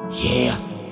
Yeah.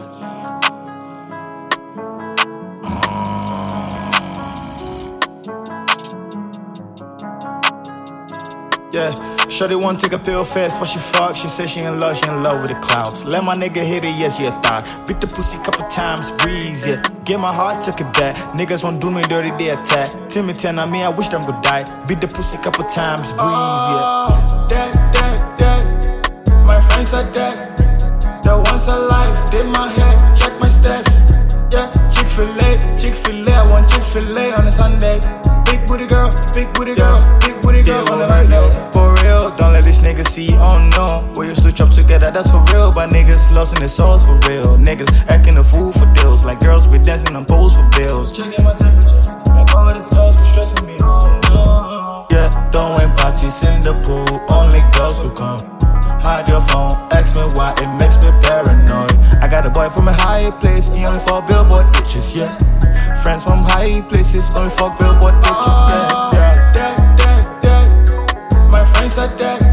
Yeah, shorty wanna take a pill fast before she fuck. She said she in love with the clouds. Let my nigga hit it, yes, yeah, thought. Beat the pussy couple times, breeze, yeah. Get my heart, took it back. Niggas won't do me dirty, they attack. Timmy 10 on me, I wish them could die. Beat the pussy couple times, breeze, yeah. Dead. My friends are dead. The ones alive, did my head, check my steps. Yeah, Chick-fil-A, I want Chick-fil-A on a Sunday. Big booty girl on the Monday. For real, don't let these niggas see, oh no. We used to chop together, that's for real. But niggas lost in their souls for real. Niggas acting a fool for deals. Like girls be dancing on poles for bills. Checking my temperature, like all these girls be stressing me, oh no. Yeah, throwing parties in the pool, only girls could come. Hide your phone, ask me why, it makes me paranoid. I got a boy from a high place, he only fuck billboard bitches, yeah. Friends from high places, only fuck billboard bitches, yeah. Dead. My friends are dead.